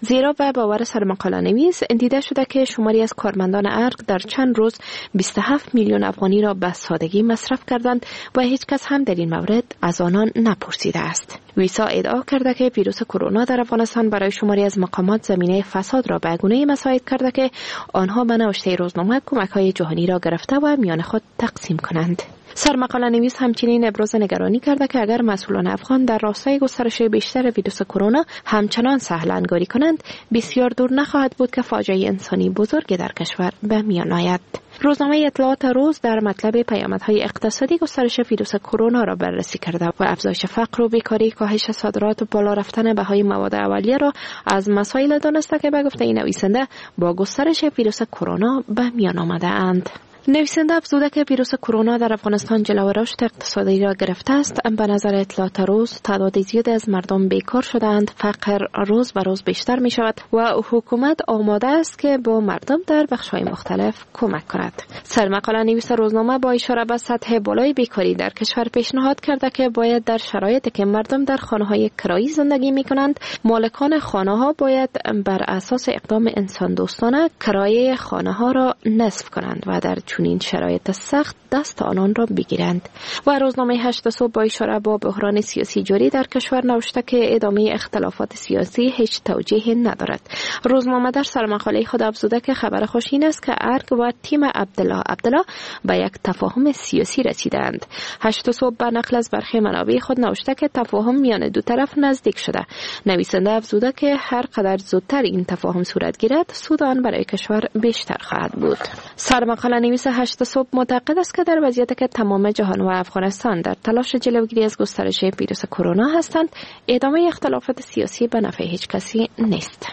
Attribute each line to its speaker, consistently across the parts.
Speaker 1: زیرا به باور سرمقاله نویس دیده شده که شماری از کارمندان ارگ در چند روز 27 میلیون افغانی را به سادگی مصرف کردند و هیچ کس هم در این مورد از آنان نپرسیده است. ویسا ادعا کرده که ویروس کرونا در افغانستان برای شماری از مقامات زمینه فساد را به گونه‌ای مساعد کرده که آنها به نوشته روزنامه کمک‌های جهانی را گرفته و میان خود تقسیم کنند. سرمقاله نویس همچنین ابراز نگرانی کرده که اگر مسئولان افغان در راستای گسترش بیشتر ویروس کرونا همچنان سهل‌انگاری کنند، بسیار دور نخواهد بود که فاجعه انسانی بزرگی در کشور به میان آید. روزنامه اطلاعات روز در مطلب پیامدهای اقتصادی گسترش ویروس کرونا را بررسی کرده و افزایش فقر و بیکاری، کاهش صادرات و بالا رفتن بهای مواد اولیه را از مسائل دانسته که به گفته این نویسنده با گسترش ویروس کرونا به میان آمده اند. نویسنده افزوده که ویروس کرونا در افغانستان جلو رشد اقتصادی را گرفته است. به نظر اطلاعات روز تعداد زیادی از مردم بیکار شدند، فقر روز به روز بیشتر می شود و حکومت آماده است که با مردم در بخش‌های مختلف کمک کند. سرمقاله نویس روزنامه با اشاره به سطح بالای بیکاری در کشور پیشنهاد کرده که باید در شرایطی که مردم در خانه‌های کرایی زندگی می کنند، مالکان خانه‌ها باید بر اساس اقدام انسان دوستانه کرایه خانه‌ها را نصف کنند و در چنین شرایط سخت دست آنان را بگیرند. و روزنامه 8 صبح با اشاره به بحران سیاسی جاری در کشور نوشته که ادامه اختلافات سیاسی هیچ توجیه ندارد. روزنامه در سرمقاله خود افزوده که خبر خوش این است که ارگ و تیم عبدالله به یک تفاهم سیاسی رسیدند. 8 صبح به نقل از برخی منابع خود نوشته که تفاهم میان دو طرف نزدیک شده. نویسنده افزوده که هر قدر زودتر این تفاهم صورت گیرد، سود آن برای کشور بیشتر خواهد بود. سرمقاله نویس 8 صبح معتقد است که در وضعیتی که تمام جهان و افغانستان در تلاش جلوگیری از گسترش ویروس کرونا هستند، ادامه اختلافات سیاسی به نفع هیچ کسی نیست.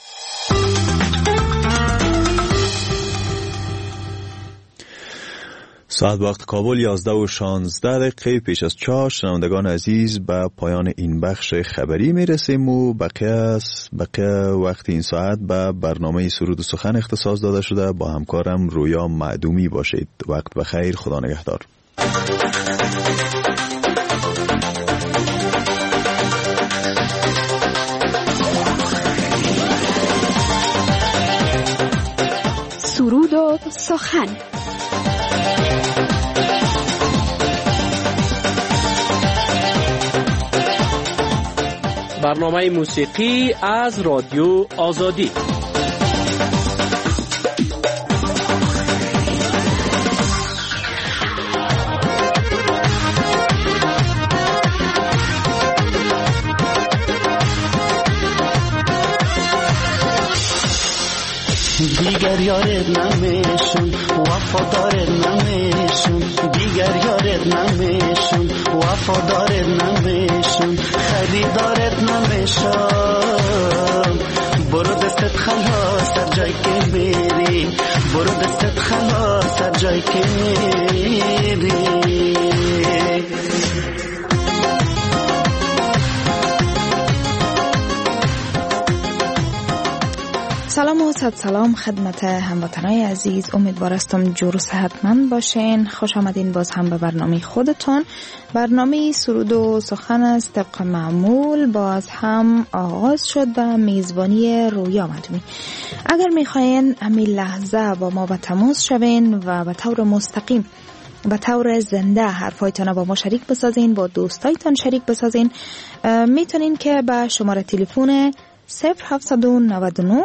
Speaker 2: ساعت وقت کابل 11:16 پیش از 4. شنوندگان عزیز، به پایان این بخش خبری میرسیم و بقیه وقت این ساعت به برنامه سرود و سخن اختصاص داده شده. با همکارم رویا معدومی باشید. وقت بخیر، خدا نگهدار.
Speaker 3: سرود و سخن.
Speaker 4: برنامه موسیقی از رادیو آزادی.
Speaker 5: دیگر یارت نمیشم، وفادارت نمیشم، دیگر یارت نمیشم، وفادارت نمیشم، خریدارت نمیشم. برو دستت خلاص هر جای که میری، برو دستت خلاص هر جای که میری.
Speaker 6: سلام و صد سلام خدمت هموطنای عزیز. امیدوار هستم جور و صحتمند باشین. خوش آمدین باز هم به برنامه خودتون. برنامه سرود و سخن است. طبق معمول باز هم آغاز شد به میزبانی رویا معدومی. اگر میخواین همین لحظه با ما به تماس شوین و به طور مستقیم، به طور زنده حرفایتان با ما شریک بسازین، با دوستایتان شریک بسازین، میتونین که به شماره تلفن 0799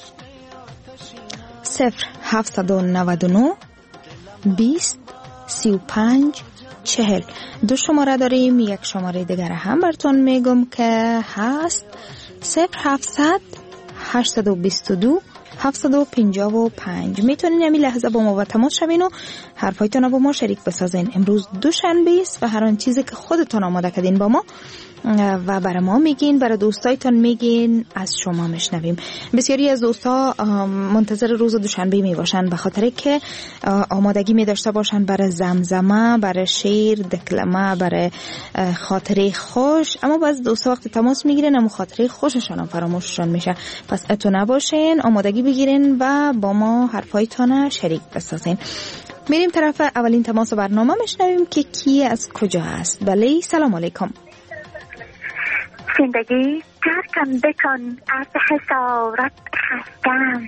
Speaker 6: 0799 20 35 40 دو شماره داریم. یک شماره دیگر هم براتون میگم که هست 0700 822 755. میتونین همین لحظه با ما و تماس شوین و حرفایتون با ما شریک بسازین. امروز دوشنبه است و هر آن چیزی که خودتون آماده کردین با ما و برای ما میگین، برای دوستایتان میگین، از شما میشنویم. بسیاری از دوستا منتظر روز دوشنبه میباشن به خاطر که آمادگی میداشته باشن برای زمزمه، برای شعر، دکلمه، برای خاطره خوش. اما بعضی دوستا وقتی تماس میگیرن اما خاطره خوششان هم فراموششان میشه. پس اتو نباشین، آمادگی بگیرین و با ما حرفایتان شریک بسازین. میریم طرف اولین تماس برنامه، میشنویم که کی از کجا است. بله، سلام علیکم.
Speaker 7: زندگی ترکم بکن از حسارت خستم،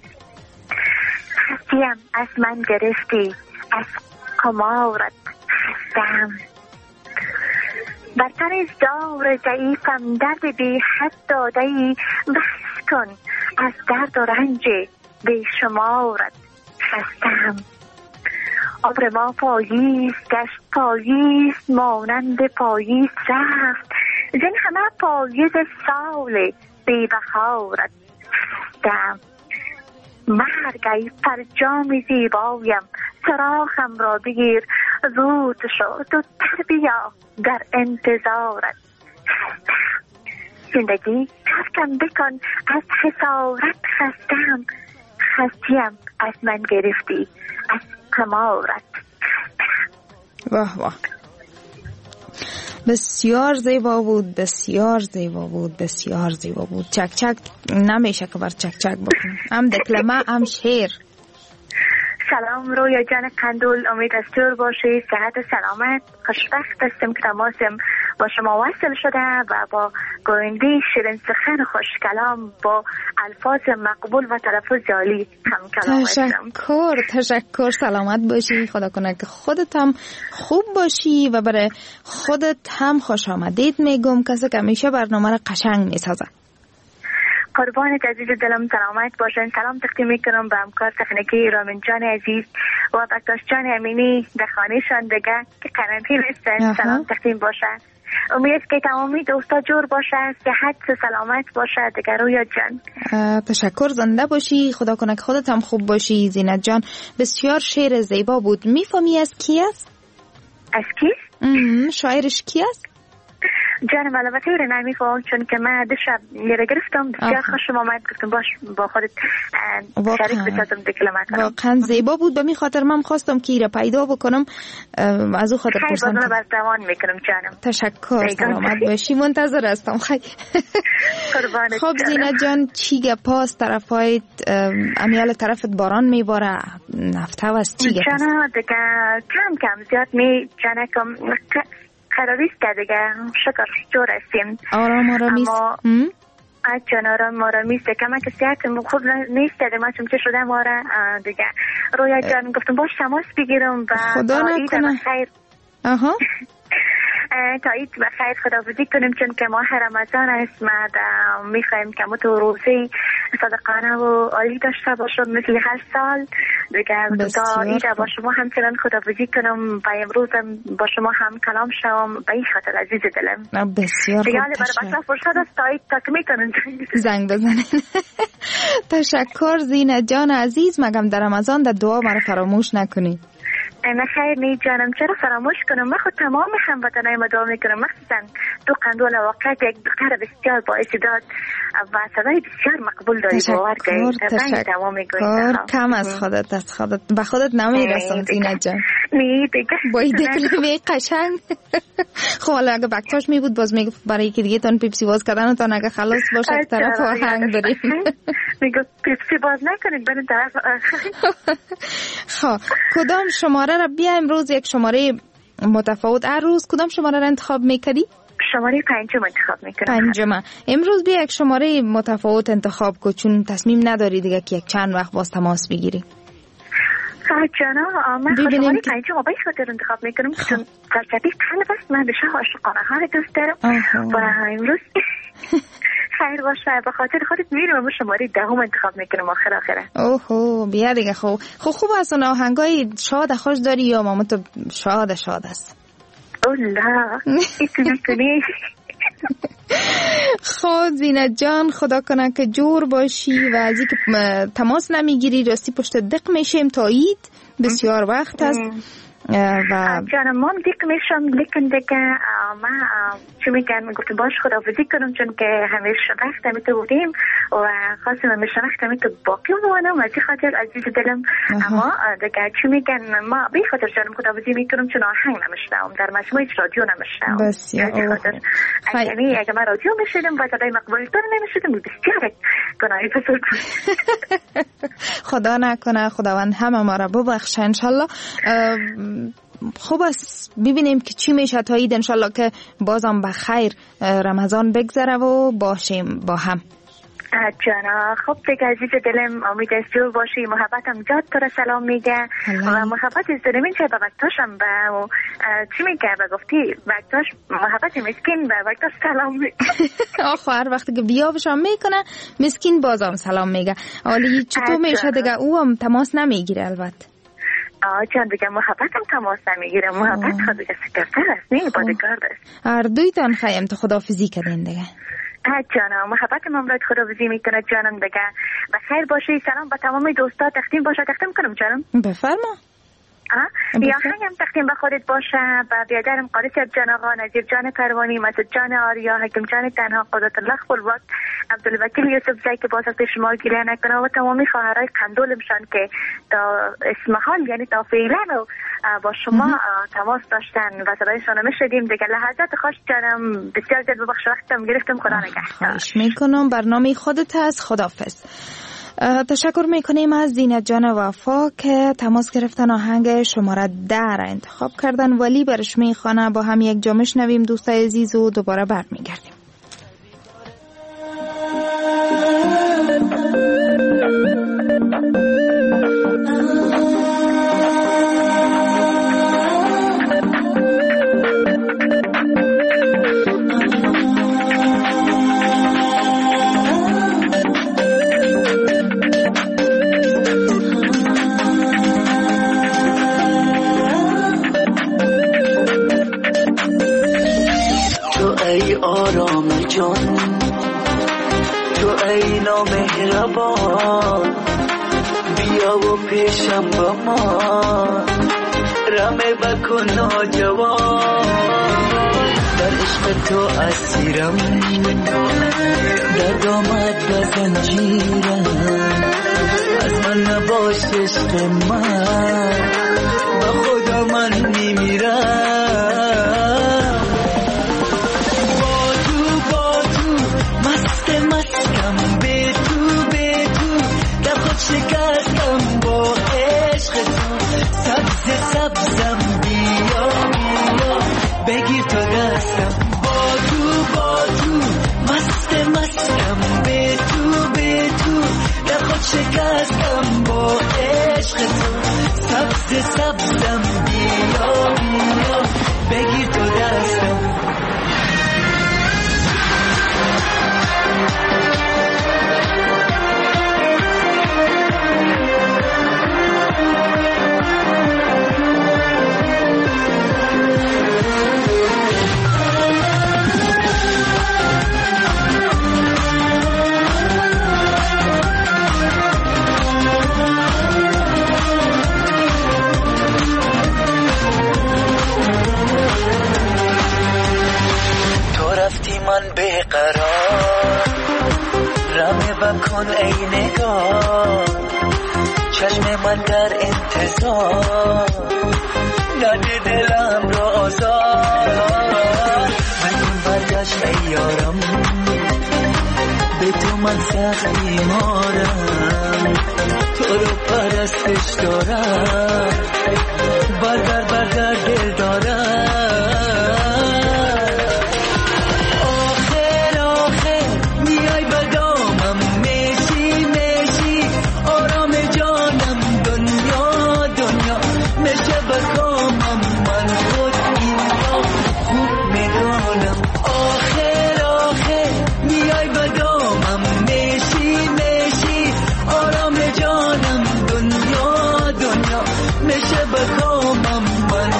Speaker 7: خستیم از من گرفتی از قمارت خستم. برتر از دار ضعیفم درد بی حد داده ای، بحث کن از درد و رنج بی شمارت خستم. ابر ما پاییز گشت پاییز مانند پاییز رفت، زین همه پاییز سال بی بهارت خستم. مرگ ای فرجام زیبایم سراغم را بگیر، زود شو زودتر بیا در انتظارت خستم. زندگی ترکم بکن از حسارت خستم، خستیم از من گرفتی از قمارت خستم.
Speaker 6: واه واه، بسیار زیبا بود، بسیار زیبا بود، بسیار زیبا بود. چک چک نمیشه که بر چک چک بکنم، هم دکلمه هم شعر.
Speaker 7: سلام رویا جان قندول، امید از جور باشی، صحت و سلامت. خوشبخت هستم که تماسم با شما وصل شده و با گوینده شیرین سخن خوش کلام با الفاظ مقبول و تلفظ عالی هم کلام هستم.
Speaker 6: تشکر. سلامت باشی، خدا کنه که خودت هم خوب باشی و برای خودت هم خوش آمدید میگم، کسی که همیشه برنامه را قشنگ میسازه.
Speaker 7: قربانت عزیز دلم، سلامت باشن. سلام تقدیم میکنم به همکار تکنیکی رامین جان عزیز و بکتاش جان امینی در خانهشان دیگه که قرنطینه هستن. سلام تقدیم باشن. امید که تمامی دوستا جور باشه، صحت و سلامت باشه دیگه رویا جان.
Speaker 6: تشکر، زنده باشی، خدا کنه که خودت هم خوب باشی. زینت جان بسیار شعر زیبا بود. میفهمی از کی است؟
Speaker 7: از کی؟
Speaker 6: شاعرش کی است؟
Speaker 7: جانم البته نمیفهم، چون که من دیشب یه گرفتم بسیار خوشم آمد، گفتم باش با خودت شریک بسازم دکلمه کنم.
Speaker 6: واقعا زیبا بود، به می خاطر من خواستم که ایره پیدا بکنم، از او خاطر پرسم.
Speaker 7: خیلی بازم برزوان میکنم جانم.
Speaker 6: تشکر، سلامت باشی، منتظر هستم. خب زینت جان، چی گپاست طرف هایت؟ امیال طرفت باران میباره، نفته و از چی گپاست؟
Speaker 7: جانا دیگه کم کم زیاد می جانه کم خرابیست که دیگه شکر جور هستیم.
Speaker 6: آرام آرامیست؟
Speaker 7: جان آرام آرامیست که من که صحت خوب نیست دیگه، من چون چه شده ماره دیگه. رویا جان گفتم باش تماس بگیرم و
Speaker 6: خدا نکنه.
Speaker 7: خیر تا عید بخیر خداحافظی کنیم، چون که ماه رمضان است. ما میخوایم که ما تو روزه صادقانه و عالی داشته باشم مثل هر سال دیگه. تا عید با شما همچنان خداحافظی کنم و امروز با شما هم کلام شوم به این خاطر عزیز دلم.
Speaker 6: بسیار خوب،
Speaker 7: برای بچه فرصت است تا عید تا میتونن
Speaker 6: زنگ بزنن. تشکر زینت جان عزیز، مگم در رمضان در دعا مرا فراموش نکنی.
Speaker 7: نه خیر نی جانم، چرا فراموش کنم؟ من خود تمام هموطنای ما دعا میکنم، مخصوصا تو قندول واقعا یک دختر بسیار با استعداد و صدای بسیار مقبول داری. باور کنید تمام میگویم
Speaker 6: کم از خودت، از خودت به خودت نمیرسم زینت جان.
Speaker 7: نی دیگه
Speaker 6: با این دکلمه قشنگ. خب حالا اگه بکتاش می بود باز میگفت برای یکی دیگه تان پیپسی باز کردن تان اگه خلاص باشه طرف آهنگ بریم.
Speaker 7: میگفت پیپسی باز نکنید بریم طرف آهنگ.
Speaker 6: خب کدام شماره را بیا امروز؟ یک شماره متفاوت. هر روز کدام شماره را انتخاب میکردی؟
Speaker 7: شماره 5 انتخاب میکنم.
Speaker 6: 5. امروز بیا یک شماره متفاوت انتخاب کو، چون تصمیم نداری دیگه که یک چند وقت باز تماس بگیری.
Speaker 7: جانا من شماره 5 با این خاطر انتخاب میکنم چون فلسفی قلب است. من بشه عاشقانه ها رو دوست دارم و امروز خیر باشه به خاطر خودت میرم و شماره 10 انتخاب میکنم آخره.
Speaker 6: اوه بیا دیگه. خوب است. اون آهنگای شاد خوش داری یا ماما تو شاد است؟
Speaker 7: اولا ایتونی.
Speaker 6: خب زینت جان خدا کنه که جور باشی و از اینکه تماس نمیگیری راستی پشت دق میشیم تا عید، بسیار وقت است
Speaker 7: و جانم من دیگه میشم، لیکن دیگه من چی میگن گفتم باش خداحافظی کنم چون که همیشه وقت همی تو بودیم و خواستم همیشه وقت همی تو باقی بمانم از این خاطر عزیز دلم. اما دیگه چی میگن ما به خاطر جانم خداحافظی میکنم چون آهنگ نمیشنم، در مجموعه رادیو نمیشنم.
Speaker 6: بسیار
Speaker 7: یعنی اگه من رادیو میشیدم و صدای مقبول تر نمیشیدم بسیار گناهی بزرگ.
Speaker 6: خدا نکنه، خداوند همه ما را ببخشه انشالله. خوب است ببینیم که چی میشه تا عید انشالله که بازم بخیر رمضان بگذره و باشیم با هم.
Speaker 7: جانا خب دیگه عزیز دلم امید است جور باشی. محبتم جاد تو را سلام میگه و محبت از دلم این چه به وقتاشم و چی میگه به گفتی وقتاش محبت مسکین به وقتاش سلام میگه.
Speaker 6: آخو هر وقتی که بیابشم میکنه مسکین بازم سلام میگه. حالی چطور میشه دیگه او هم تماس نمیگیره البته.
Speaker 7: جان دیگه محبتم تماس نمیگیره. محبت خود دیگه سکرتر است نه بادگارد است.
Speaker 6: هر دویتان خواهیم تو خداحافظی کردین دیگه.
Speaker 7: جانم محبت ممرد خداحافظی میکنه جانم دیگه. بخیر باشی. سلام به تمام دوستا. تقدیم باشه. تقدیم کنم جانم.
Speaker 6: بفرما.
Speaker 7: یا خیلی تقدیم به خودت باشه با بیادرم قاری صاحب جان آقا، نظیر جان پروانی، مسعود جان آریا، حکیم جان تنها، قدرت الله خلوت، عبدالوکیل یوسف زی که باز از شما گیره نکنه و تمامی خواهرای قندولمشان که تا اسم حال یعنی تا فعلا با شما تماس داشتن و صدایشان میشدیم دیگه. لحظات خوش جانم بسیار زیاد ببخش وقتم گرفتم. خدا نگهدار.
Speaker 6: خواهش میکنم. برنامه خودت هست. خداحافظ. تشکر میکنیم از زینت جان وفا که تماس گرفتن آهنگ شماره 10 را انتخاب کردن. ولی برش میخوانه با هم یک جا شنویم دوستای عزیز و دوباره برمیگردیم.
Speaker 5: آرام جان تو ای نامهربان بیا و پیشم با ما رمه بکن ناجوان. در عشق تو اسیرم در دامت و زنجیرم از من نباش عشق من با خدا من میمیرم. شکستم با عشق تو سبزم بیا بیا بگیر تو دستم با تو مستم به تو در خود شکستم با عشق تو سبزم بیا بیا بگیر تو دستم. من بیقرار رمه بکن ای نگاه چشم من در انتظار نده دلم را آزار. من برگشت ای یارم به تو من سخت بیمارم تو رو پرستش دارم بردر دل دارم. من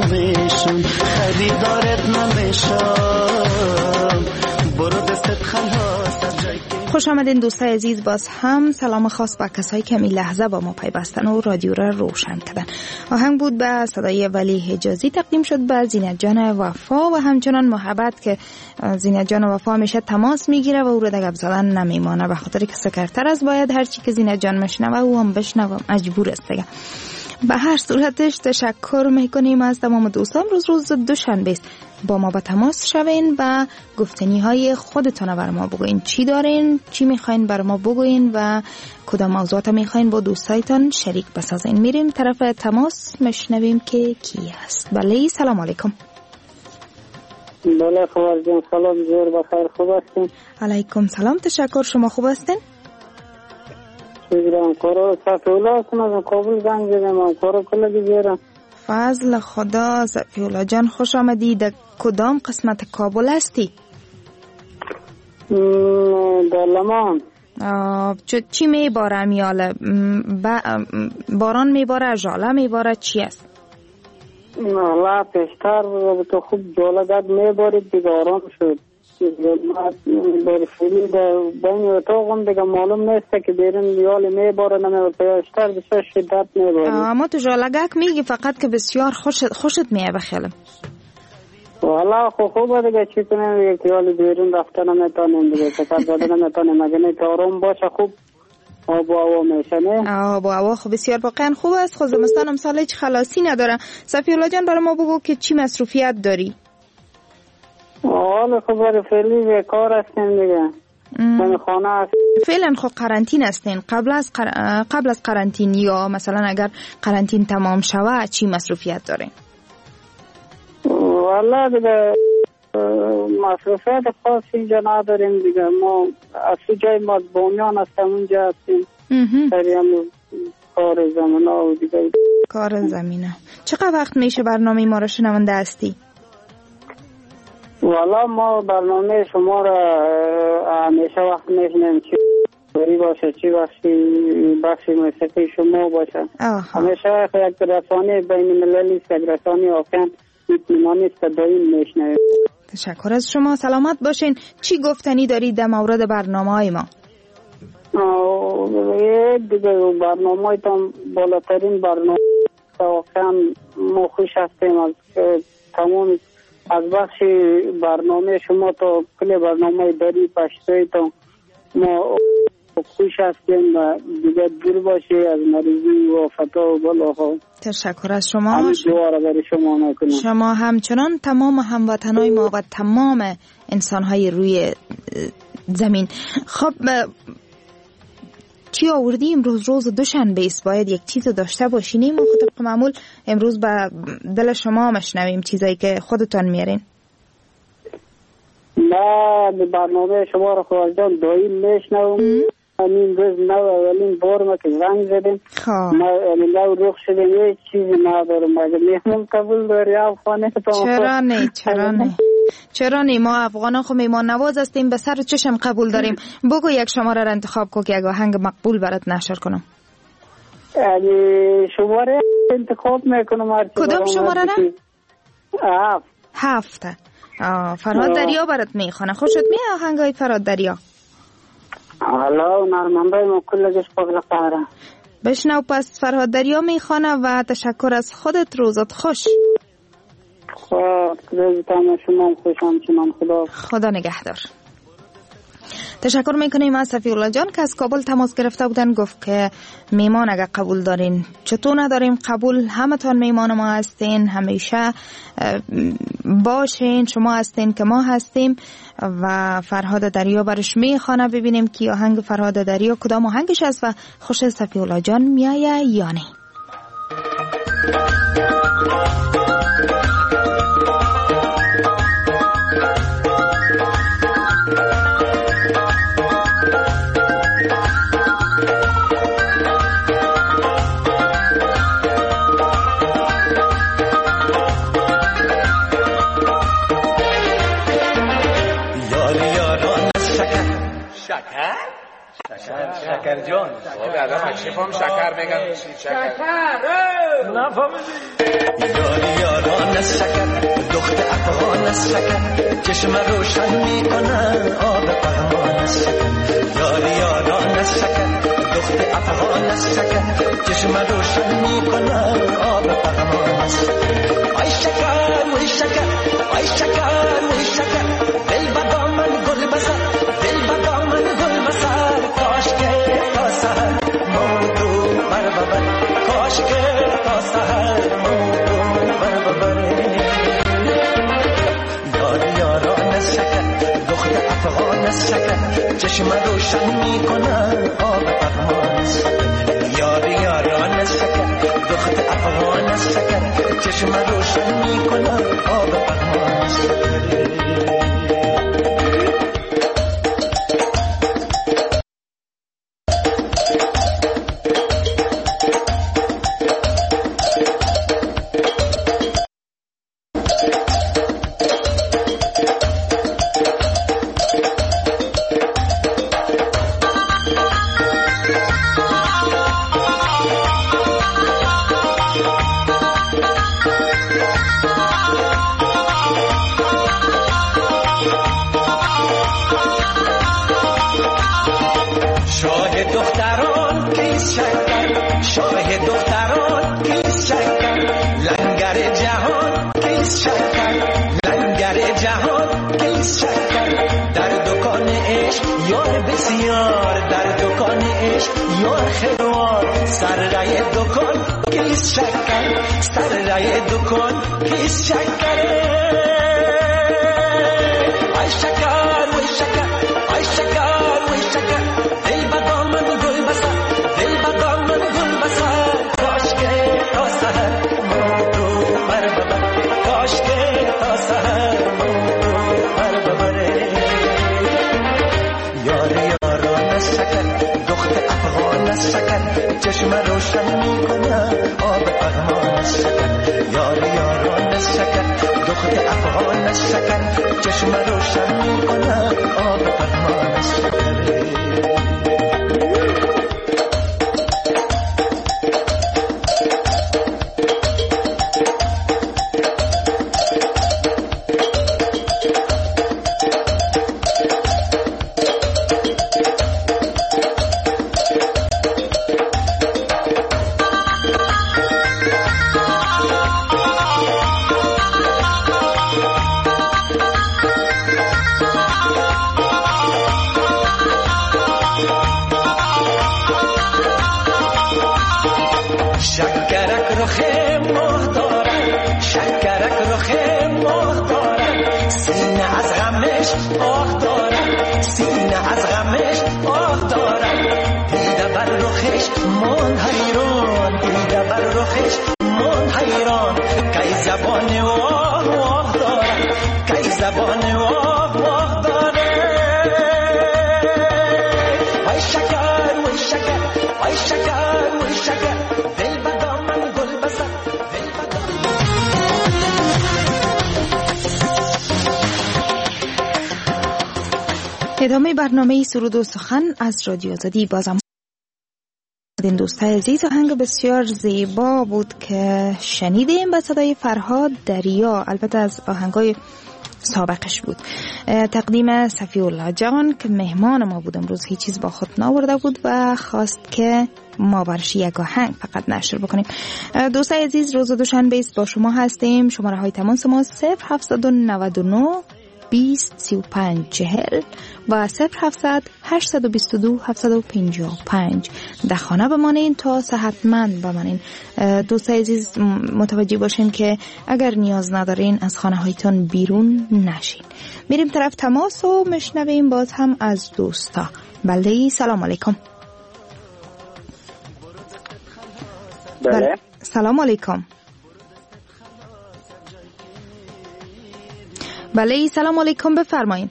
Speaker 5: نمیشون خریدارت نمیشم برو دستت خلاص از جای که
Speaker 6: خوش آمدین دوستای عزیز. باز هم سلام خاص با کسایی که می لحظه با ما پیوستن و رادیو را روشن کردن. آهنگ بود به صدای ولی حجازی تقدیم شد به زینت جان وفا و همچنان محبت که زینت جان وفا همیشه تماس میگیره و او را در گپ زدن نمیمانه، به خاطر که سکرتر از باید هرچی که زینت جان مشنوه او هم بشنوه، مجبور است دیگه. به هر صورتش تشکر میکنیم از تمام دوستان. روز دوشنبه است، با ما به تماس شوین و گفتنی های خودتون بر ما بگوین. چی دارین، چی میخواین بر ما بگوین و کدام موضوعات میخواین با دوستایتان شریک بسازین. میریم طرف تماس، مشنویم که کی است. بله، سلام علیکم.
Speaker 8: بله خوب جان، سلام، زور بخیر، خوب هستین؟
Speaker 6: علیکم سلام، تشکر. شما خوب هستین؟
Speaker 8: شکرم. کارو صفیولا هستم از کابل زنگ زدم. کارو کلا دیگه
Speaker 6: فضل خدا. صفیولا جان خوش آمدی. در کدام قسمت کابل هستی؟
Speaker 8: در لمان.
Speaker 6: چی میباره میاله؟ باران میباره، ژاله میباره، چی است؟
Speaker 8: الله پیشتر تو خوب ژاله داد میبارید دیگه، آرام شد. برفیلی در بین اتاقم دیگه معلوم نیست که بیرون یالی میباره نمیباره، پیشتر بسیار شدت میباره.
Speaker 6: اما تو ژالگک میگی فقط که بسیار خوشت میه بخیلم.
Speaker 8: والا خوبه دیگه، چی کنیم دیگه که یالی بیرون رفته نمیتانیم دیگه، سفر زده نمیتانیم، اگه نه که آرام باشه خوب آب و هوا میشه. نه
Speaker 6: آب و هوا خوب، بسیار واقعا خوب است. خود زمستان امسال هیچ خلاصی نداره. صفیولا جان برای ما بگو که چی مصروفیت داری؟
Speaker 8: حالا خب فعلی به کار هستیم دیگه، من خانه هست.
Speaker 6: فعلا خب قرنطین هستین. قبل از قرنطین یا مثلا اگر قرنطین تمام شوه چی مصروفیت دارین؟
Speaker 8: والا دیگه مصروفیت خاصی اینجا نداریم دیگه. ما از جای ما بومیان هستم اونجا هستیم، داریم کار زمینه و دیگه
Speaker 6: کار زمینه. چقدر وقت میشه برنامه ما را شنونده هستی؟
Speaker 8: والا ما برنامه شما را همیشه وقت میشنیم، چی بری باشه، چی بخشی موسیقی شما باشه. همیشه یک رسانه بین المللی است، یک رسانه واقعا اطمینانی است که دایم میشنیم.
Speaker 6: تشکر از شما، سلامت باشین. چی گفتنی دارید در مورد برنامه های ما؟
Speaker 8: دیگه برنامه هایتان بالاترین برنامه، واقعا ما خوش هستیم از تمام از بخش برنامه شما تا کل برنامه داری پشتوی تا ما خوش هستیم و دیگه دور باشی از مریضی و فتا و بلاها.
Speaker 6: تشکر از شما.
Speaker 8: همین دعا را برای شما میکنم.
Speaker 6: شما همچنان تمام هموطنای ما و تمام انسانهای روی زمین. خب چی آوردی امروز؟ روز دوشنبه است، باید یک چیز داشته باشینیم و طبق معمول امروز به دل شما مشنویم چیزایی که خودتان میارین.
Speaker 8: نه برنامه شما را خواهد جان دایم میشنوم. همین روز نه اولین بار ما که زنگ زدیم نه روخ شدیم، یک چیزی ندارم. اگر میمون قبول داری افغانه
Speaker 6: چرا نه ما افغانان خو میمان نواز هستیم، به سر و چشم قبول داریم. بگو یک شماره را انتخاب کو که یک آهنگ مقبول برات نشر کنم.
Speaker 8: شماره انتخاب میکنم.
Speaker 6: کدام شماره را؟ 7. فرهاد دریا برات میخونه. خوشت میاد آهنگای فرهاد دریا؟
Speaker 8: حالا نرمنده ما کلش قبل قهره
Speaker 6: بشنو. پس فرهاد دریا میخونه و تشکر از خودت. روزت خوش.
Speaker 8: روزتان شما خوش. همچنان
Speaker 6: خدا نگهدار. تشکر میکنیم از صفیولا جان که از کابل تماس گرفته بودن. گفت که میمان اگر قبول دارین چطور نداریم قبول، همه تان میمان ما هستین، همیشه باشین، شما هستین که ما هستیم. و فرهاد دریا برش میخوانه، ببینیم که آهنگ فرهاد دریا کدام آهنگش است و خوش صفیولا جان میایه یا نه.
Speaker 9: شکر جان آدم شفام شکر میگن شکر نفهمیدی یاری یاران از شکر دخت افغان از شکر چشم روشن میکنن آب پهمان از شکر یاری یاران از شکر دخت افغان از شکر چشم روشن میکنن آب پهمان از شکر آی شکر وی شکر آی شکر وی شکر دل با من گل بسر دل با من گل بسر کاش که تا سحر موضوع بر ببر کاش که تا سحر موضوع بر ببر یار یاران از شکر دخت افغان از شکر چشم روشن میکنن آب پهمان از شکر یار یاران از شکر دخت افغان از شکر چشم روشن میکنن آب پهمان از شکر چشم روشن میکنه آب پهمان از شکر یار یاران از شکر دخت افغان از شکر چشم روشن میکنه آب پهمان از شکر
Speaker 6: ادامه برنامه سرود و سخن از رادیو آزادی. بازم این دوستای عزیز، آهنگ بسیار زیبا بود که شنیدیم به صدای فرهاد دریا، البته از آهنگای سابقش بود. تقدیم صفی الله جان که مهمان ما بود امروز، هیچ چیز با خود ناورده بود و خواست که ما برش یک آهنگ فقط نشر بکنیم. دوستای عزیز، روز دوشنبه است با شما هستیم. شماره های تماس ما 0799 20 35 40 و 0700 822 755. در خانه بمانین تا صحتمند بمانین. دوستای عزیز متوجه باشین که اگر نیاز ندارین از خانه هایتون بیرون نشین. میریم طرف تماس و مشنویم باز هم از دوستا. بله، سلام علیکم.
Speaker 8: بله.
Speaker 6: سلام علیکم. بله، سلام علیکم، بفرمایید.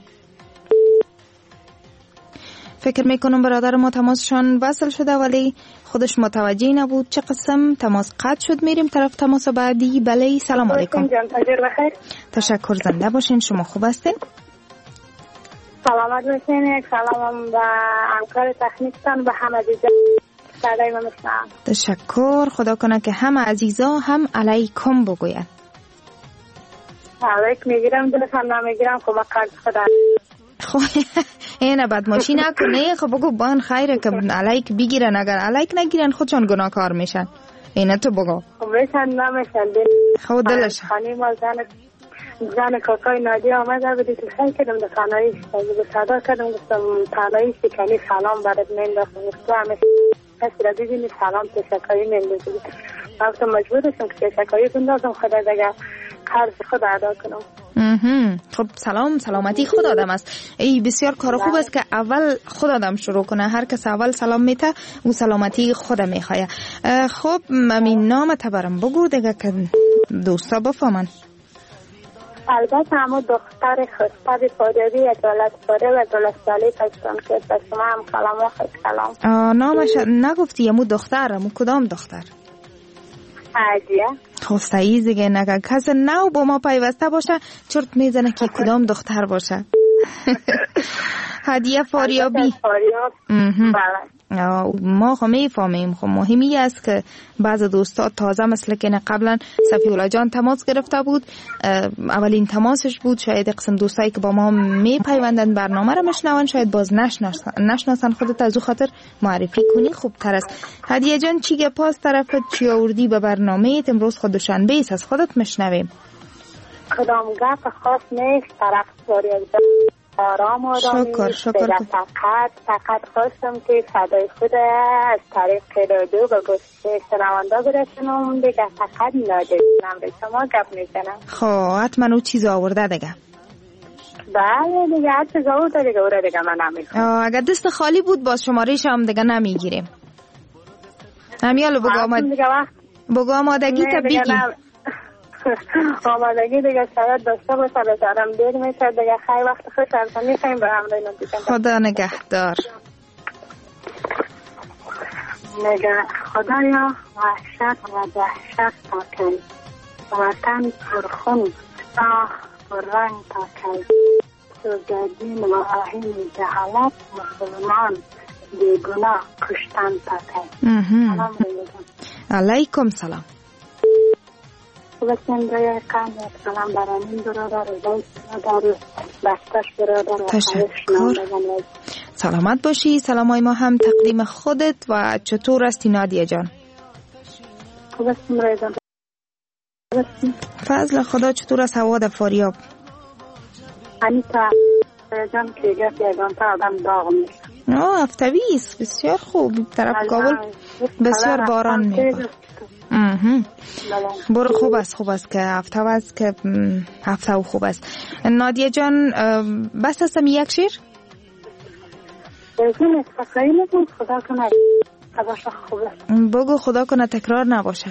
Speaker 6: فکر میکنم برادر ما تماسشان وصل شده ولی خودش متوجه نبود چه قسم تماس قطع شد. میریم طرف تماس بعدی. بله، سلام علیکم.
Speaker 7: تشکر، زنده باشین.
Speaker 6: شما خوب هستین؟
Speaker 7: سلامت باشین. یک سلام به همکار تکنیکتان به همه عزیزان. صدای من میشنم.
Speaker 6: تشکر. خدا کنه که همه عزیزا هم علیکم بگوین.
Speaker 7: علیک میگیرم دلتان نمیگیرم کمک کرد خدا.
Speaker 6: خب اینه بدماشی نکنه. خب بگو بان خیره که علیک بگیرن، اگر علیک نگیرن خودشان گناهکار میشن. اینه تو بگو.
Speaker 7: خب میشن نمیشن.
Speaker 6: خب دلش
Speaker 7: خانی ما زن کاکای نادی آمده بودی تو خیلی کردم در خانهایش به صدا کردم گفتم تنهایی شکنی سلام برد مینداختم تو همه کسی را دیدینی سلام تشکایی مینداختم گفتم مجبور داشتم که تشکایی بندازم خدا دیگر قرض خود ادا کنم.
Speaker 6: خب سلامتی خود آدم است. ای بسیار کار خوب است که اول خود آدم شروع کنه. هر کس اول سلام میته او سلامتی خود میخواه. خب همین نام تبرم بگو دیگه که دوستا بفهمن.
Speaker 7: البته همون دختر خسته فادری عدالت فاره و عدالت سالی پشتم که به شما هم سلام و خیلی سلام.
Speaker 6: نامش نگفتی همون دختر؟ همون کدام دختر؟
Speaker 7: هدیه.
Speaker 6: خب صحیح دیگه. نگه کس نو با ما پیوسته باشه چرت میزنه که کدام دختر باشه. هدیه فاریابی.
Speaker 7: بله.
Speaker 6: ما خب میفهمیم. خب مهمی است که بعض دوستا تازه مثل که قبلا صفیولا جان تماس گرفته بود، اولین تماسش بود، شاید قسم دوستایی که با ما میپیوندن برنامه رو میشنون شاید باز نشناسن خودت، از او خاطر معرفی کنی خوب تر است. هدیه جان چی گپاس طرفت، چی آوردی به برنامه امروز؟ خود دوشنبه است، از خودت میشنویم.
Speaker 7: کدام گپ خاص نیست، طرف فاریابی آرام آرامی.
Speaker 6: شکر.
Speaker 7: فقط خواستم که صدای خود از طریق رادیو به گوش شنوندا برسونم دیگه. فقط نادیدم به شما گپ میزنم.
Speaker 6: خب حتما او چیز آورده دیگه.
Speaker 7: بله دیگه هر چیز آورده دیگه اوره دیگه من نمیخوام.
Speaker 6: اگر دست خالی بود باز شماره‌ش هم دیگه نمیگیریم. همیالو بگو آمادگی تا بگی.
Speaker 7: آمادگی دیگه شاید داشته باشه بذارم دیر میشه دیگه. خیلی وقت خوش هستم میخواییم به همراه اینا دیگه.
Speaker 6: خدا نگهدار.
Speaker 7: خدایا وحشت و دهشت تا کی، وطن پرخون آه پررنگ تا کی، سوگردین و آهین جهالت مسلمان بیگناه کشتن تا کی.
Speaker 6: علیکم سلام.
Speaker 7: بسیم رای کام سلام برامین برادر رای برادر بستش برادر.
Speaker 6: تشکر. سلامت باشی. سلامای ما هم تقدیم خودت. و چطور هستی نادیه جان؟
Speaker 7: بسیم رای جان.
Speaker 6: فضل خدا چطور است هوا در فاریاب؟
Speaker 7: انیتا جان که یگان تا آدم داغ میشه.
Speaker 6: هفتوی است. بسیار خوب. طرف کابل بسیار باران میباره. برو خوب است که هفته است که هفته و خوب است. نادیه جان بس هستم یک شیر؟
Speaker 7: خدا کنه
Speaker 6: بگو خدا کنه تکرار نباشه.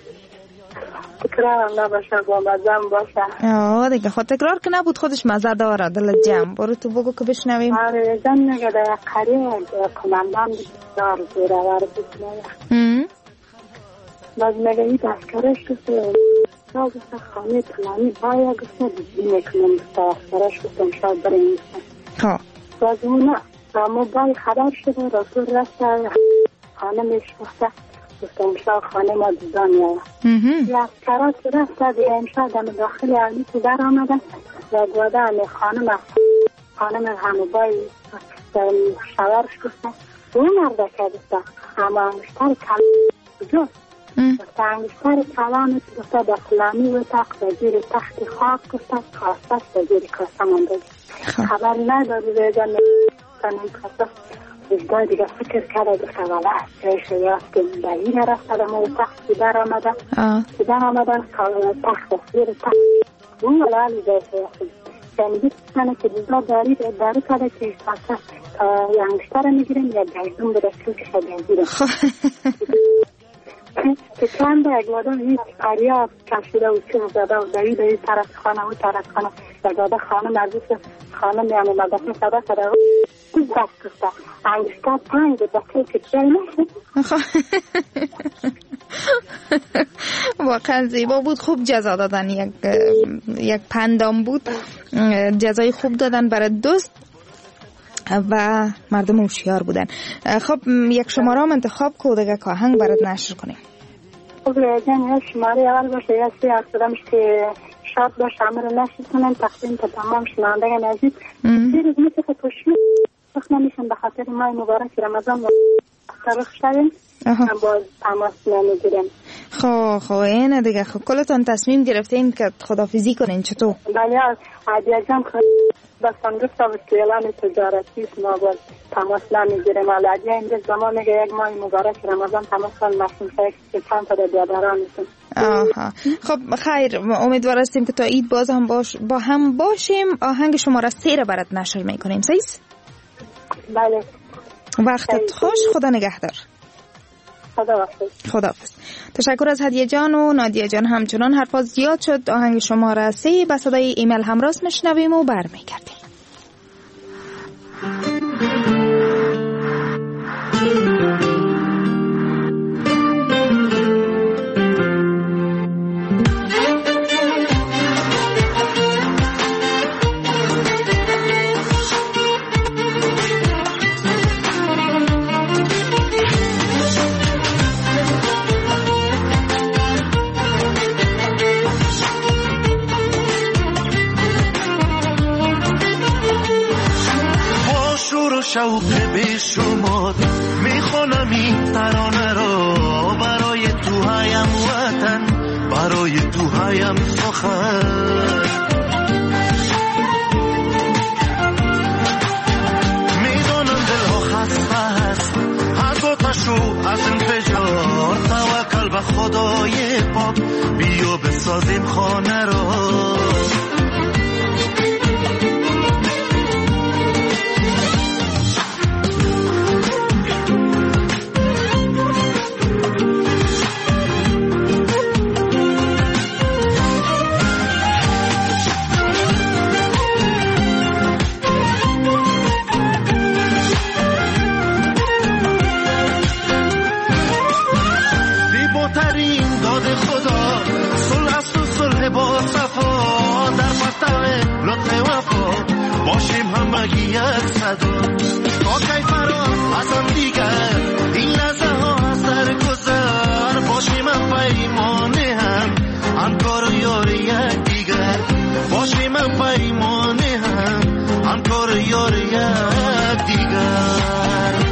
Speaker 7: تکرار نباشه با مزم باشه.
Speaker 6: دیگه خود تکرار که نبود خودش مزه داره دل جمع. برو تو بگو که بشنویم.
Speaker 7: آره جان نگه در قریه کماندان دار زیرور بکنه. باز مگه این دستکارش گفته گفته خانه پلانی باید گفته بیدینه کنم دستکارش گفتم شاید برای نیستم. باز اونه موبایل خبر شده رسول رسته خانه میشمخته گفتم شاید خانه ما دیدان یه دستکارا که رسته دیگه امشا دم داخل علی تو در آمده و گواده همی خانم موبایل شورش گفته اون مرده که گفته اما انگشتر کل کجاست؟ انگشتر کلانت گفته به فلانی و تخت و زیر تخت خواب گفته کاسته و زیر کاسته مانده. خبر نداری ریجان نکنیم کاسته وجدان دیگه فکر کرده گفته ولی جایش یاد که بهی نرفته دمو تخت در آمده تخت و زیر تخت اون ولی جایش یاد شنیدی کنه که دیزا داری کرده که کاسته تا انگشتر میگیریم یا بیزون برسل که شده که چند اگلاده هیچ قریه کشیده و چیز زده و دوی طرف خانه و طرف خانه اگلاده خانه مرزوش خانه میامه مدفن صدا کرده و دست کسته انگشتر پنج دسته که جای نشه.
Speaker 6: واقعا زیبا بود. خوب جزا دادن. یک پندام بود. جزای خوب دادن برای دوست. و مردم هوشیار بودن. خب یک شماره هم انتخاب کو دیگه که آهنگ برات نشر کنیم.
Speaker 10: خب جان شماره اول باشه یا سی اصدامش که شاد باشه همه رو نشر کنن تقدیم تا تمام شنوندگان عزیز. دیروز مثل که پشمی وقت نمیشن به خاطر ماه مبارک رمضان و تاریخ شدیم باز تماس نمیگیرم.
Speaker 6: خب اینه دیگه. خب کلتون تصمیم گرفتین که خدافیزی کنین چطور؟
Speaker 10: بله عادیه جان بستان گفت و اعلان تجارتی ما باز تماس نمیگیرم. عادیه اینجا زمان میگه یک ماه مبارک رمضان تماس کن مشون شاید که چند تا بیادرانتون.
Speaker 6: آها خب خیر، امیدوار هستیم که تا عید باز هم با هم باشیم. آهنگ شماره 3 رو برات نشر میکنیم. صحیح؟
Speaker 10: بله.
Speaker 6: وقتت خوش. خدا نگهدار. خداحافظ. تشکر از هدیه جان و نادیه جان. همچنان حرفا زیاد شد. آهنگ شماره 3 با صدای ایمیل همراه میشنویم و برمیگردیم.
Speaker 5: شوق بیشمار میخونم این ترانه رو برای تو هایم وطن، برای تو هایم سخن. میدونم دلها خسته هست از آتش و از انفجار، توکل به خدای پاک بیا بسازیم خانه رو. تا کی فرار از هم دیگر این لحظه ها از در گذر باشیم هم پیمانه هم کار و یار یک دیگر باشیم هم پیمانه هم کار و یار یک دیگر.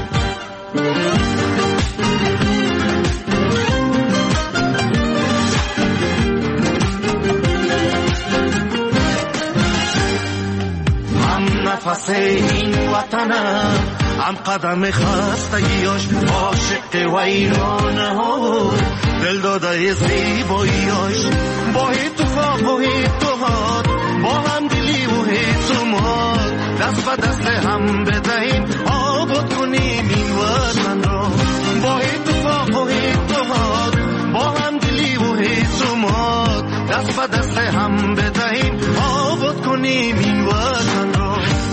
Speaker 5: نفس این وطنم هم قدم خستگیاش عاشق ویرانه ها دل داده زیباییاش با اتفاق و اتحاد با هم دلی و اعتماد دست به دست هم بدهیم آباد کنیم این وطن را. با اتفاق و اتحاد با هم دلی و اعتماد دست به دست هم بدهیم آباد کنیم این وطن را.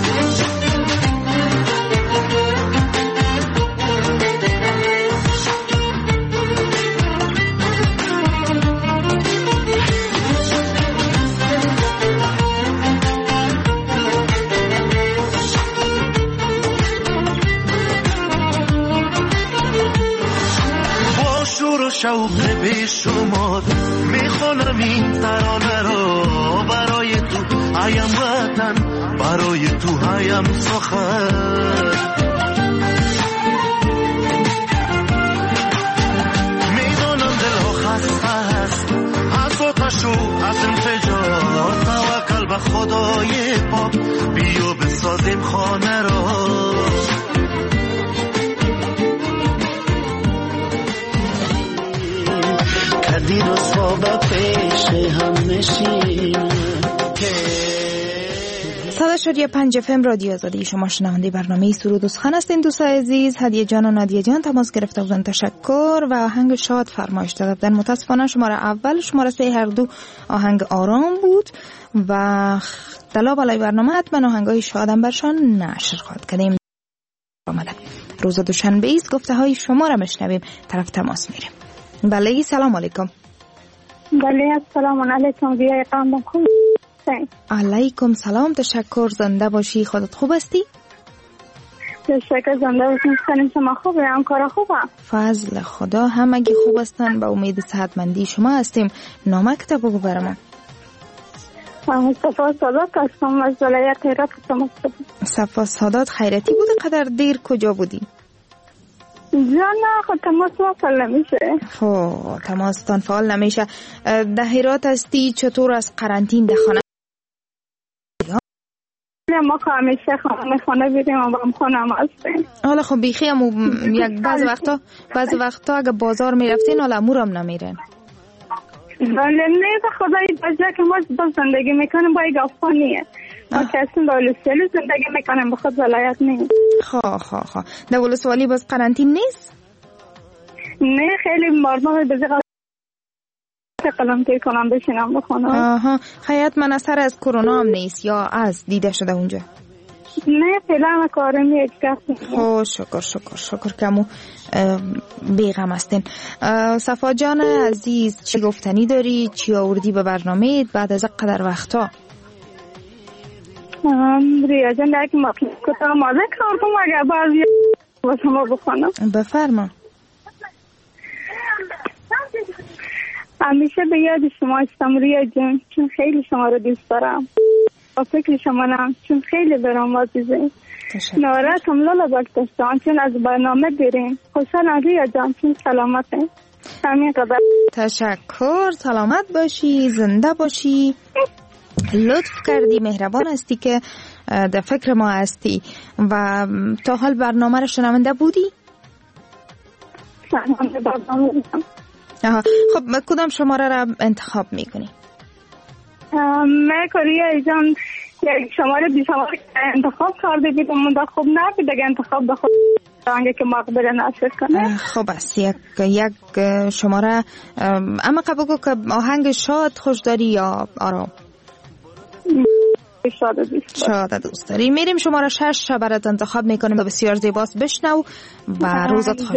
Speaker 5: شوق بیشمار میخونم این ترانه رو برای تو هایم وطن، برای تو هایم سخن. میدونم دلها خسته هست از آتش و از انفجار، توکل به خدای پاک بیا بسازیم خانه رو. کدی رو صابه پیش هم نشین
Speaker 6: 100.5 FM رادیو آزادی. شما شنونده برنامه سرود و سخن هستین. دوستان عزیز، هدیه جان و نادیه جان تماس گرفته بودن، تشکر، و آهنگ شاد فرمایش داده بودن. متاسفانه شماره اول شماره 3 هر دو آهنگ آرام بود و دلا بالای برنامه حتما آهنگای شادم برشان نشر خواهد کردیم. روز دوشنبه است، گفته های شما را مشنویم، طرف تماس میریم. بله سلام علیکم.
Speaker 10: بله السلام علیکم. بیای قام
Speaker 6: علیکم سلام، تشکر، زنده باشی. خودت خوب هستی؟
Speaker 10: تشکر زنده باشین. خانم شما خوبه؟ همکارا خوبه؟
Speaker 6: فضل خدا همگی خوب هستن. با امید صحتمندی شما هستیم. نامه کتاب بگو برام.
Speaker 10: صفا سادات هستم از ولایت هرات هستم.
Speaker 6: صفا سادات خیرتی بوده؟ قدر دیر کجا بودی؟
Speaker 10: نه خود تماس فعال نمیشه.
Speaker 6: خب تماستان فعال نمیشه. ده هرات هستی، چطور از قرنطین ده خانه؟
Speaker 10: ما همیشه خانه بیریم و هم خانه هم هستیم.
Speaker 6: حالا خب بیخی هم یک بعض وقتا اگه بازار میرفتین حالا امورم نمیرن.
Speaker 10: بله نه خدای بجا که ما زندگی میکنیم با یک افغانیه. ما کسیم دولسوالی زندگی میکنیم به خود ولایت نیست.
Speaker 6: خواه دولسوالی باز قرنطین نیست؟
Speaker 10: نه خیلی مردم بزرگ قلم توی کنم بشینم بخونم.
Speaker 6: خیات من اثر از کرونا هم نیست یا از دیده شده اونجا؟
Speaker 10: نه فعلا کارم یک کسی.
Speaker 6: شکر کمو بیغم هستین. صفا جان عزیز چی گفتنی داری؟ چی آوردی به برنامه بعد از قدر وقتا؟
Speaker 10: ریا جان یک مطلب کتا مازه کردم اگر بعضی با شما بخونم.
Speaker 6: بفرما.
Speaker 10: همیشه به یاد شما هستم ریا جان، چون خیلی شما رو دوست دارم. با فکر شما نم چون خیلی برام عزیزه. نورت هم لالا بکتشتان چون از برنامه بیرین. خوشحالم ریا جان چون سلامته. همین قدر.
Speaker 6: تشکر. سلامت باشی، زنده باشی. لطف کردی، مهربان هستی که در فکر ما هستی. و تا حال برنامه رو شنونده بودی؟
Speaker 10: شنونده برنامه بودم.
Speaker 6: خب کدام شماره را انتخاب میکنی؟
Speaker 10: من کریه جان یک شماره بی شماره انتخاب کرده بیدم منده خوب نبید اگه انتخاب به خود رنگه که مقبل نشد کنه.
Speaker 6: خب است یک شماره. اما قبل بگو که آهنگ شاد خوش داری یا آرام؟ شاد دوست داری. میریم شماره 6 برات انتخاب میکنیم. بسیار زیباست، بشنو و روزت خوش.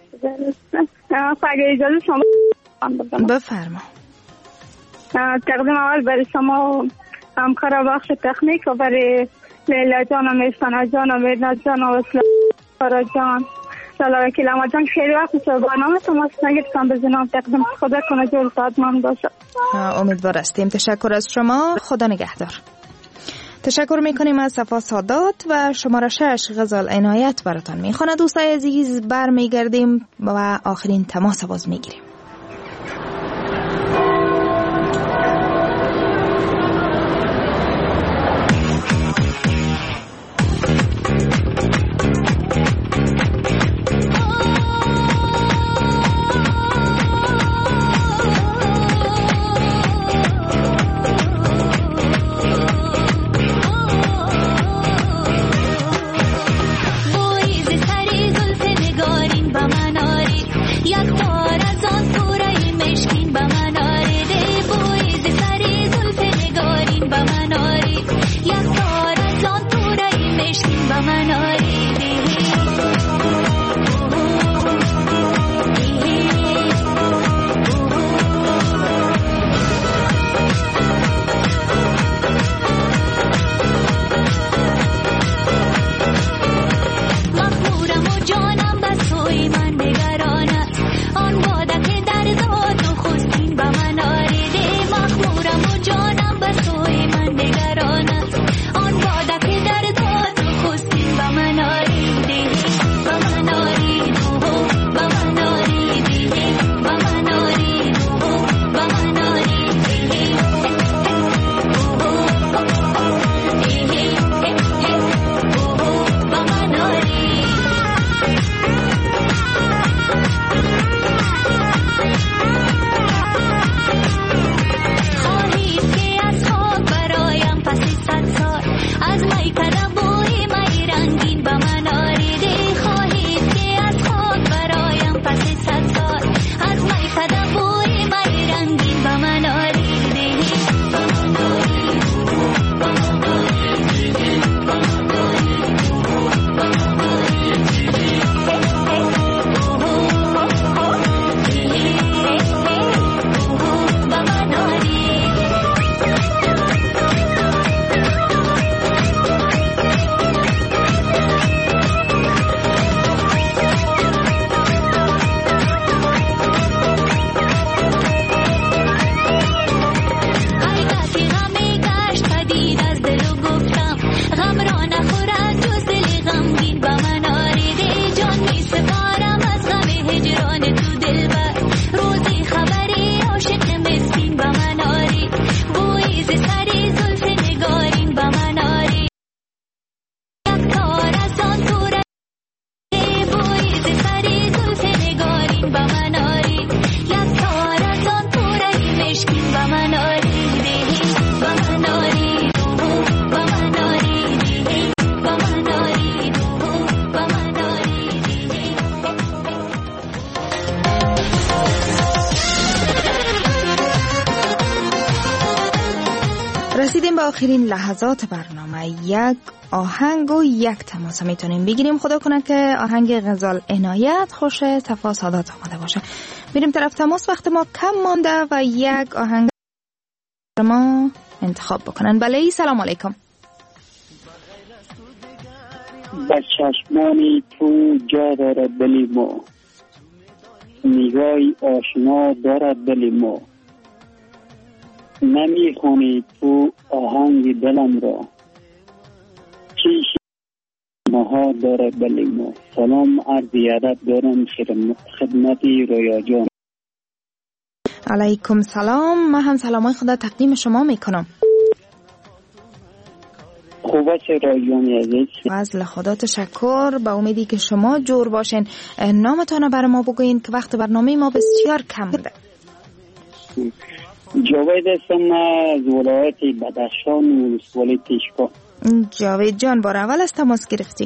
Speaker 10: اگه اجازه شما
Speaker 6: بفرما.
Speaker 10: تقدیم اول برای شما همکار بخش تکنیک و برای لیلا جان و میستانه جان و میرنا جان و سارا جان سلام وکیل اما جان خیلی وقت شد برنامه تماس نگرفتم بزنم. تقدیم خدا کنه جور سادمان باشه.
Speaker 6: امیدوار هستیم. تشکر از شما. خدا نگهدار. تشکر میکنیم از صفا سادات و شماره 6 غزال عنایت براتان میخونه. دوستای عزیز برمیگردیم و آخرین تماس باز میگیریم. آخرین لحظات برنامه یک آهنگ و یک تماس میتونیم بگیریم. خدا کنه که آهنگ غزال عنایت خوش صفا سادات آمده باشه. بریم طرف تماس، وقت ما کم مانده و یک آهنگ ما انتخاب بکنن. بله، سلام علیکم.
Speaker 8: با چشمانی تو جا دارد دلی ما، نگاهی آشنا دارد دلی ما، نمیخوانی تو آهنگ دلم را، چیش ماها دارد دلی ما. سلام عرض ادب دارم خدمتی رویا جان.
Speaker 6: علیکم سلام. من هم سلامای خدا تقدیم شما میکنم.
Speaker 8: خوبه چه رایانی عزیز؟
Speaker 6: فضل خدا تشکر. به امیدی که شما جور باشین. نامتان برای ما بگوین که وقت برنامه ما بسیار کم بوده.
Speaker 8: جاوید هستم از ولایت بدخشان ولسوالی تیشکا.
Speaker 6: جاوید جان، بار اول از تماس گرفتی؟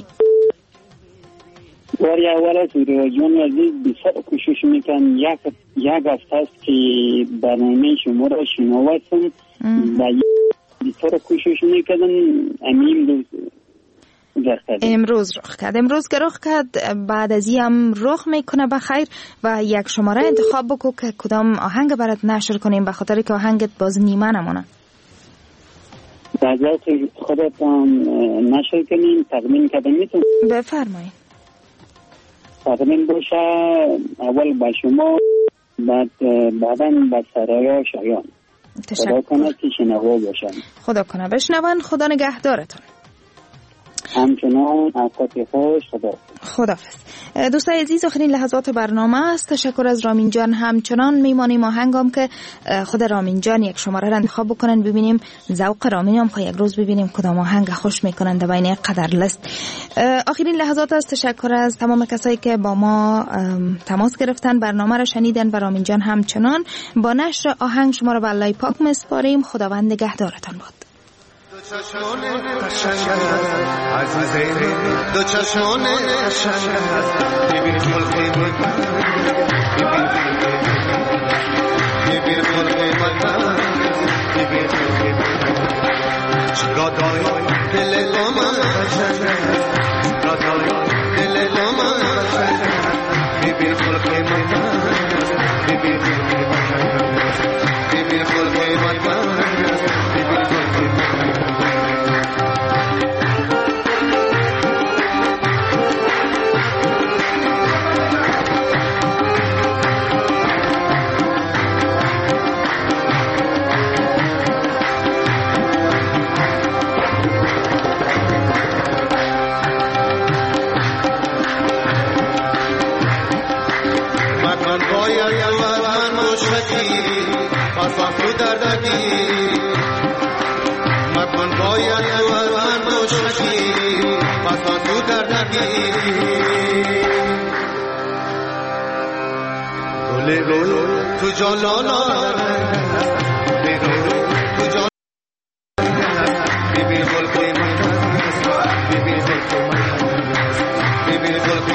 Speaker 8: بار اول از رویا جان عزیز بسیار کوشش میکنم. یک هفته است که برنامه شما را شنوتم و بسیار کوشش میکردم.
Speaker 6: امروز رخ کرد. امروز که رخ کرد بعد از این هم رخ میکنه بخیر. و یک شماره انتخاب بکو که کدام آهنگ برات نشر کنیم، به خاطر که آهنگت باز نیمه نمونه.
Speaker 8: بعد خودتان نشر کنیم تقدیم کردم میتون؟
Speaker 6: بفرمایید.
Speaker 8: تقدیم باشه اول با شما، بعدا با سرایا شایان. خدا کنه که شنوا باشن.
Speaker 6: خدا کنه بشنون. خدا نگهدارتون.
Speaker 8: همچنان اوقات خوش.
Speaker 6: خداحافظ. دوستای عزیز، آخرین لحظات برنامه است. تشکر از رامین جان. همچنان میمانیم آهنگام که خود رامین جان یک شماره را انتخاب بکنن، ببینیم ذوق رامین هم یک روز ببینیم کدام آهنگ خوش میکنن در بین قدر لست. آخرین لحظات است. تشکر از تمام کسایی که با ما تماس گرفتن، برنامه را شنیدن و رامین جان همچنان. با نشر آهنگ شما را به الله پاک میسپاریم. خداوند نگهدارتان باد.
Speaker 5: دو چشمان قشنگ عزیزه، دو چشمان قشنگ ببین خلق من، ببین خلق من، ببین خلق من. چرا داری دل من قشنگ، چرا داری دل من قشنگ ببین خلق من، ببین خلق من، ببین خلق من، ببین خلق من. تو جانانا تو جان ببین خلق من، ببین خلق من، ببین خلق